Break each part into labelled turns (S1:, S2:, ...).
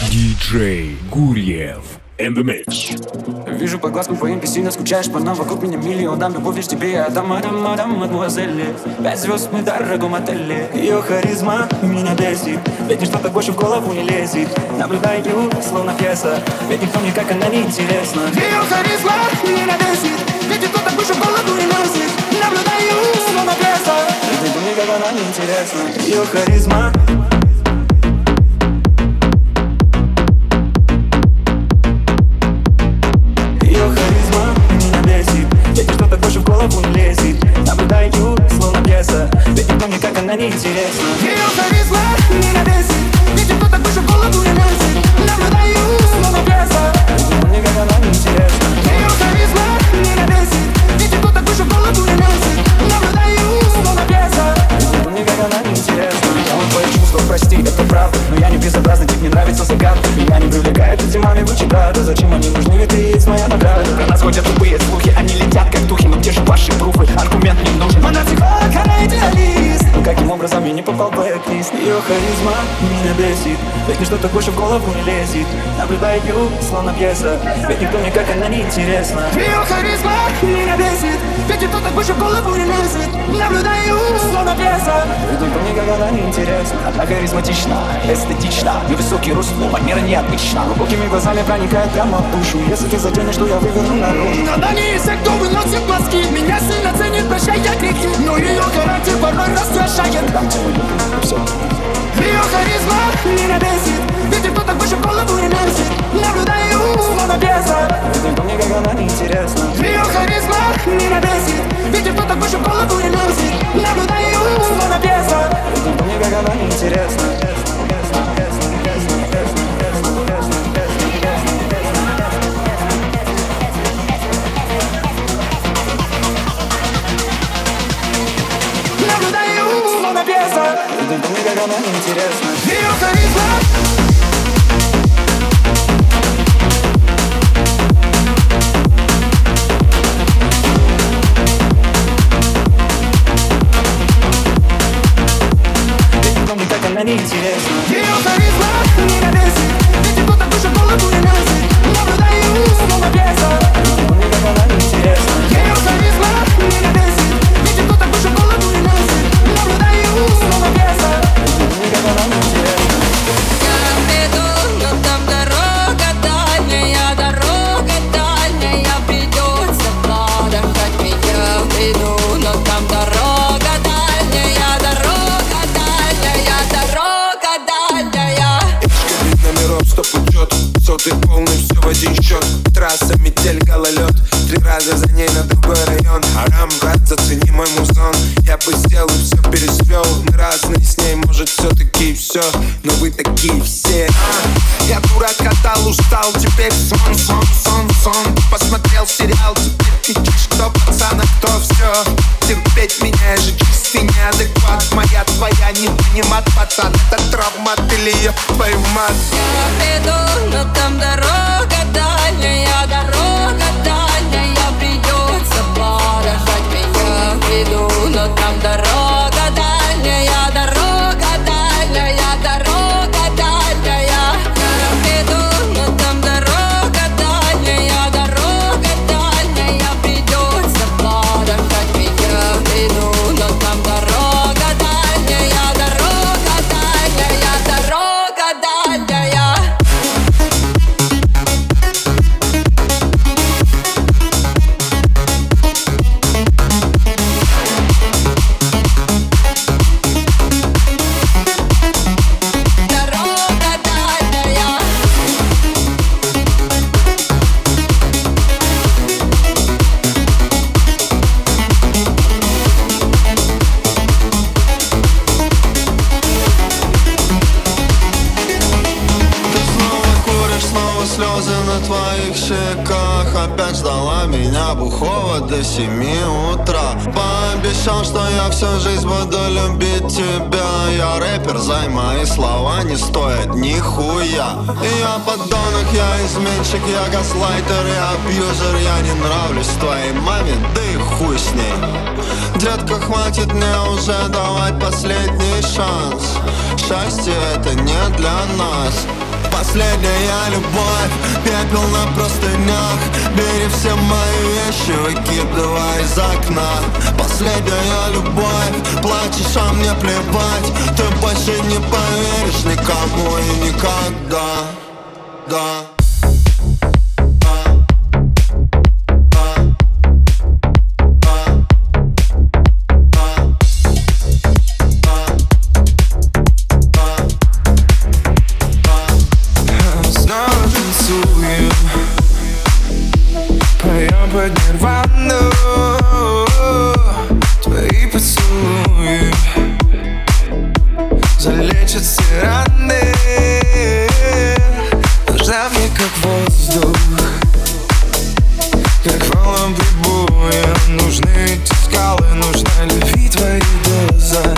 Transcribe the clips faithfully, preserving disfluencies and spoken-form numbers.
S1: диджей Гурьев in the mix.
S2: Вижу по глазкам твоим, ты сильно скучаешь по нам. Вокруг меня миллион, дам любовь лишь тебе. Я дам, мадам, мадам, мадемуазель. Пять звезд мы в дорогом отеле. Ее харизма меня бесит. Ведь ничто так больше в голову не лезет. Наблюдаю, словно пьеса. Ведь никто мне как она не интересна. Ее харизма меня бесит. Ведь никто так больше в голову не лезет. Наблюдаю, словно пьеса. Ведь никто мне как она не интересна. Ее харизма. Наблюдаю, словно пьеса. Ведь никто мне как она не интересна. Ее харизма меня бесит. Ведь никто так больше в голову не лезет. Наблюдаю, словно пьеса. Ведь никто мне как она не интересна. Ее харизма меня бесит. Ведь никто так больше в голову не лезет. Наблюдаю, словно пьеса. Ведь никто мне как она не интересна. Я вам твои чувства, прости, это правда. Но я не безобразный тип, мне нравится загадка. Меня не привлекает эти маме вычитады. Зачем они нужны, ведь ты есть моя награда. Про нас ходят тупые слухи, они летят как духи. Но где же ваши пруфы? Аргумент не нужен. Она психолог, она идеалист. Но каким образом я не попал в блэк-лист? Ее харизма меня бесит. Ведь ничто так больше в голову не лезет. Наблюдаю, словно пьеса. Ведь никто мне как она не интересна. Ее харизма меня бесит. Ведь никто так больше в голову не лезет. Наблюдаю, словно пьеса. Ведь никто мне как она не интересна. Она харизматична, эстетична. Невысокий рост, но манера необычна. Глубокими глазами проникает прямо в душу. Если ты затянешь, что я выверну наружу. Она не из тех, кто выносит глазки. Меня сильно ценит, прощая грехи. Но ее характер порой раздражает. Ее харизма меня бесит. Ведь никто так больше в голову не лезет. Наблюдаю, словно пьеса. Ведь никто мне как она не интересна. Ее харизма меня бесит. Ведь никто так больше в голову не лезет. Наблюдаю, словно пьеса. Ведь никто мне как она не интересна. Никто мне как она не интересна. Ее харизма. Ведь никто мне как она не интересна. Ее харизма меня бесит. Ведь никто так больше в голову не лезет. Наблюдаю, словно пьеса. Ведь никто мне как она не интересна. Ее харизма меня бесит. Ведь никто так больше в голову не лезет. Наблюдаю, словно пьеса.
S3: Я иду, но там дорога дальняя, дорога дальняя, придется подождать меня. Иду, но там дорога дальняя, дорога дальняя, дорога дальняя.
S4: Вид номеров, стоп учет, сотый полный, все в один счет. Трасса, метель, гололед, три раза за ней на другой район. Арам, брат, зацени мой музон. Я бы сделал и все пересвел. Мы разные с ней, может все-таки все, но вы такие все. а, Я дурак, катал, устал, теперь сон, сон, сон, сон. Посмотрел сериал, теперь кричишь, кто пацан, а кто все. Терпеть меня, я же чистый неадекват. Моя, твоя, не понимат, пацан. Это травмат или я твою мать.
S3: Я иду, но там дорога дальняя, дорога дальняя, придется подождать меня. Иду, но там дорога дальняя, дорога дальняя, дорога дальняя. Я иду, но там дорога дальняя, дорога дальняя, придется подождать меня. Иду, но там дорога дальняя, дорога дальняя, дорога дальняя.
S5: Опять ждала меня бухого до семи утра. Пообещал, что я всю жизнь буду любить тебя. Я рэпер, зай, мои слова не стоят нихуя. Я подонок, я изменщик, я газлайтер, я абьюзер. Я не нравлюсь твоей маме, да и хуй с ней. Детка, хватит мне уже давать последний шанс. Счастье это не для нас. Последняя любовь, пепел на простынях. Бери все мои вещи, выкидывай из окна. Последняя любовь, плачешь, а мне плевать. Ты больше не поверишь никому и никогда. Да.
S6: Под нирвану твои поцелуи залечат все раны. Нужна мне как воздух, как волнам прибоя. Нужны эти скалы, нужна любви твоя доза.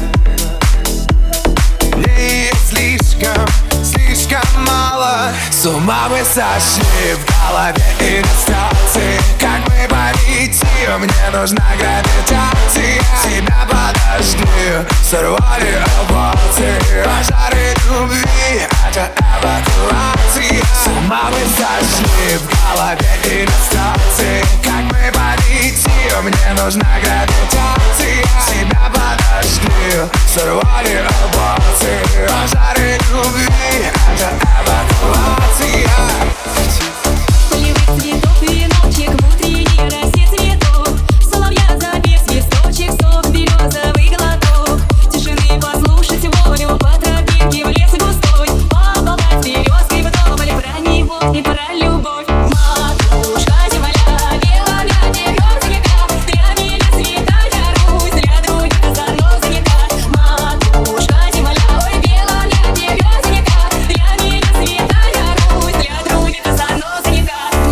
S6: Мне есть слишком, слишком мало. С ума мы сошли в голове иллюстрации. Как мы полетим, мне нужна гравитация. Тебя подожди, сорвали обвалцы. Пожары любви, это эвакуация. С ума мы сошли в голове иллюстрации. Как мы полетим, мне нужна гравитация. Тебя подожди, сорвали обвалцы. Пожары любви, это эвакуация.
S7: Полевых цветов веночек, внутренний рассвет цветов. Соловья запев, свисточек, сок, березовый глоток. Тишины послушать волю по тропинке в лес густой. Поболтать с березкой вдоволь про него и про любовь. Матушка земля, белая березовика. Для меня цвета я русь, для других озорно занята. Матушка земля, ой, белая березовика. Для меня цвета я русь, для других озорно занята.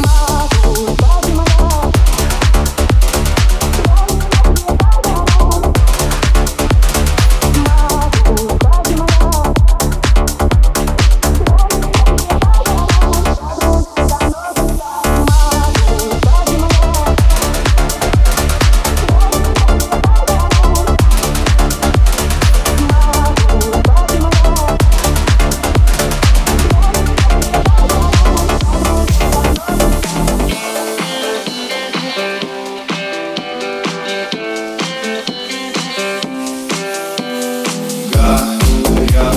S5: Горят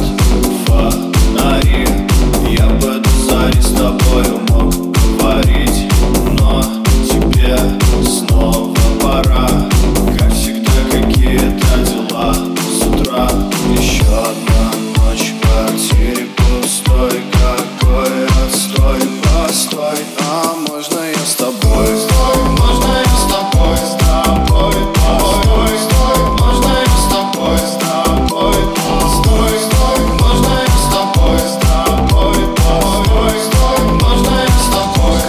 S5: фонари, я в этой заре с тобою мог говорить. Но тебе снова пора. Как всегда, какие-то дела с утра. Еще одна ночь в квартире пустой. Какой отстой, постой. А можно я с тобой? Можно я с тобой, с тобой, постой. Можно я с тобой, с тобой, постой. Можно я с тобой, с тобой, постой. Можно я с тобой.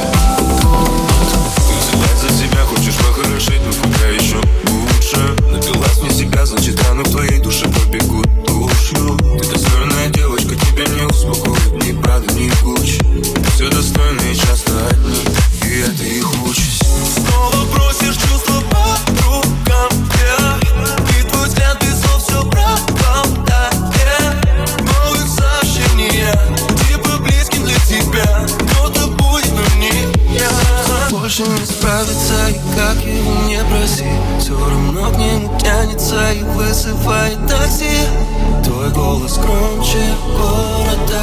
S6: Ты взялась за себя, хочешь похорошеть, но куда еще лучше. Напилась мне себя, значит раны в твоей душе побегут душу. Ты достойная девочка, тебя не успокоит ни правда, ни куча. Все достойные часто одни, и это их участь. Снова бросишь чувства по рукам, yeah. И твой взгляд без слов все пропадает. Новых сообщения, типа близким для тебя. Кто-то будет, но не я. Больше не справится, и как его не проси. Все равно к нему тянется и вызывает такси. Твой голос громче города,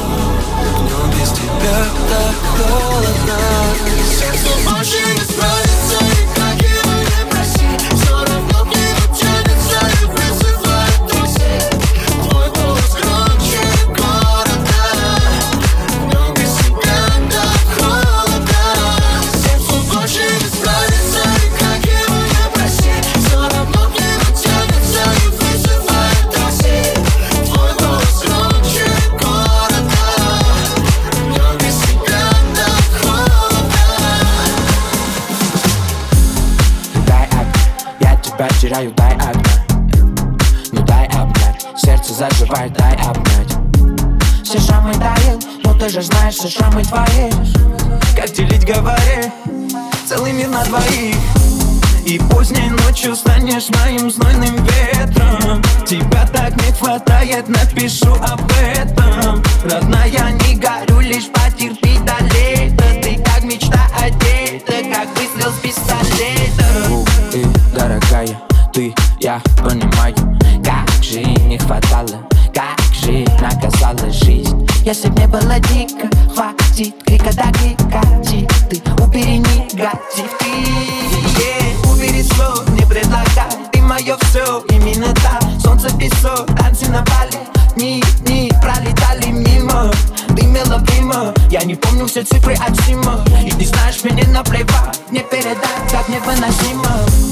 S6: но без тебя так холодно. Сердце больше не справится, и как его не проси. Все равно к нему тянется и вызывает такси. Твой голос громче города, но без тебя так холодно. Сердце больше не справится, и как его не проси. Все равно к нему тянется и вызывает такси. Твой голос громче города, но без тебя так холодно.
S8: Дай огня, я тебя теряю, дай огня. Ну дай обнять, сердце заживает, дай обнять. Все шрамы тают, но ты же знаешь, все шрамы твои. Как делить, говори, целый мир на двоих. И поздней ночью станешь моим знойным ветром. Тебя так не хватает, напишу об этом. Родная, не горю, лишь потерпи до лета. Ты как мечта одета, как выстрел с пистолета.
S9: Ух ты, дорогая, ты, я понимаю, как же не хватало, как же наказала жизнь.
S8: Если б не было дико, хватит крика до крика. Ты убери негатив, ты yeah. Убери слов, не предлагай, ты мое все, именно так. Солнце, песок, танцы на Бали. Дни, дни пролетали мимо. Дымила дыма, я не помню все цифры от Сима. И ты знаешь, мне наплевать, не передать, как невыносимо.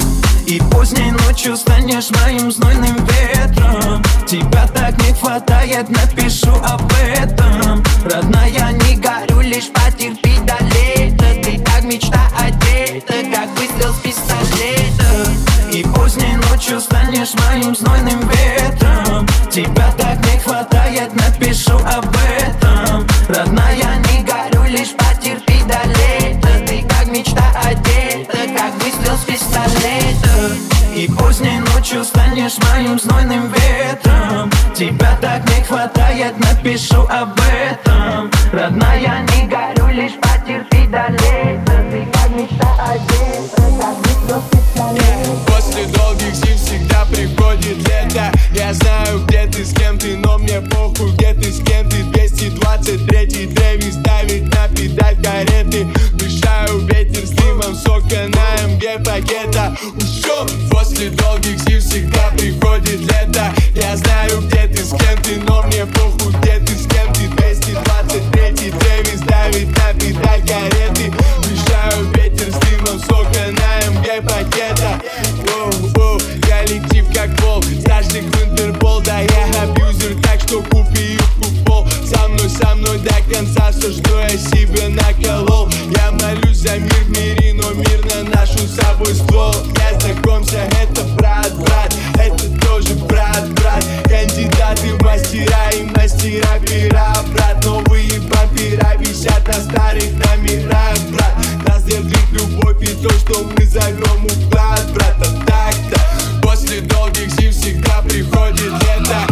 S8: И поздней ночью станешь моим знойным ветром. Тебя так не хватает, напишу об этом. Родная, не горю, лишь потерпи до лета. Ты как мечта одета, как выстрел с пистолета. И поздней ночью станешь моим знойным ветром. Тебя так не хватает, напишу об этом. Родная, не горю, лишь потерпи до лета. Ты как мечта одета, как выстрел с пистолета. И поздней ночью станешь моим знойным ветром. Тебя так не хватает, напишу об этом. Родная, не горю, лишь потерпи до лета. Ты как мечта одета, как выстрел с пистолета.
S10: После долгих зим всегда приходит лето. Я знаю, где ты, с кем ты, но мне похуй, где ты, с кем ты. Двести двадцать третий Дэвис давит на педаль кареты. Дышаю ветер с дымом сока на эм гэ пакета. Ушел. После долгих зим всегда приходит лето. Я знаю, где ты, с кем ты, но мне похуй, где ты, с кем ты. Двести двадцать третий Дэвис давит на педаль кареты. Дышаю ветер с дымом сока на эм гэ пакета. Воу-воу, коллектив как волк, страшных в Интерпол. Да я абьюзер, так что купи юбку в пол. Со мной, со мной до конца все, что я себе наколол. Я молюсь за мир в мире, но мир на нашу с собой ствол. Я знакомься, это брат, брат, это тоже брат, брат. Кандидаты в мастера и мастера пера, брат. Новые вампира висят на старых номерах, брат. Нас держит любовь и то, что мы зовем уклад, брат. А так-то после долгих зим всегда приходит лето.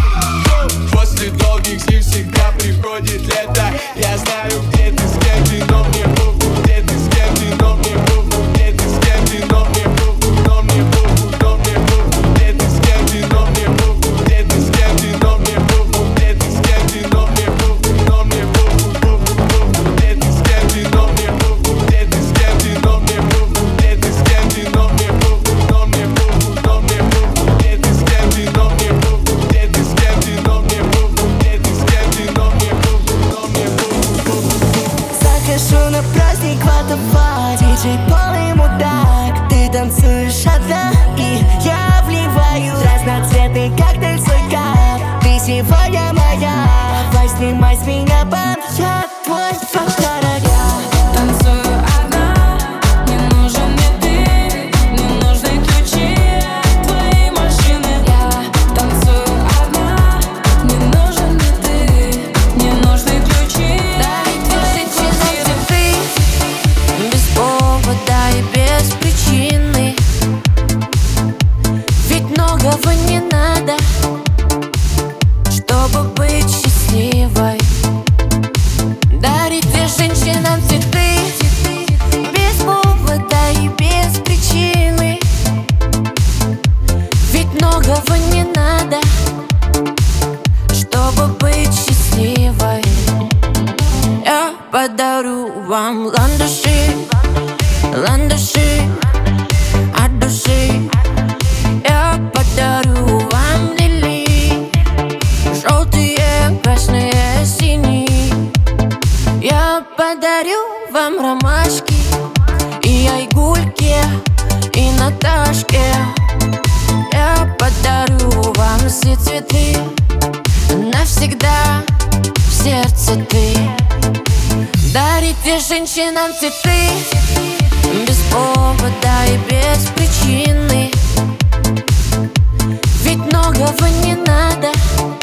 S10: После долгих зим всегда приходит лето. Я знаю, где ты, с кем ты, но мне похуй, где ты, с кем ты, но мне похуй, где ты, с кем ты, но мне похуй, но мне похуй, но мне похуй, где ты, с кем ты, но мне похуй, где ты, с кем ты, но мне похуй, где ты, с кем ты, но мне похуй, но мне похуй, похуй, похуй, где ты, с кем ты, но мне похуй, где ты, с кем ты, но мне похуй, где ты, с кем ты, но мне похуй, но мне похуй, но мне похуй, где ты, с кем ты, но мне похуй, где ты, с кем ты, но мне похуй, где ты, с кем ты, но мне похуй, но мне похуй, похуй.
S11: Захожу на праздник в Атафа, диджей полный мудак. Ты танцуешь одна, и я вливаю разноцветный коктейль в свой кап. Ты сегодня моя, давай снимай с меня бант. Я твой фактор, я
S3: танцую одна, не нужен мне ты, не нужны ключи от твоей машины. Я танцую одна, не нужен мне ты, не нужны ключи.
S11: Без повода и без причины. Ведь многого не надо, чтобы быть счастливой. Дарить две женщинам цветы. Без повода и без причины. Ведь многого не надо, чтобы быть счастливой. Я подарю вам ландыши, ландыши от души. Я подарю вам лилии, желтые, красные, синие. Я подарю вам ромашки и айгульки, и Наташке. Я подарю вам все цветы, навсегда в сердце ты. Дарить две женщинам цветы. Без повода и без причины. Ведь многого не надо,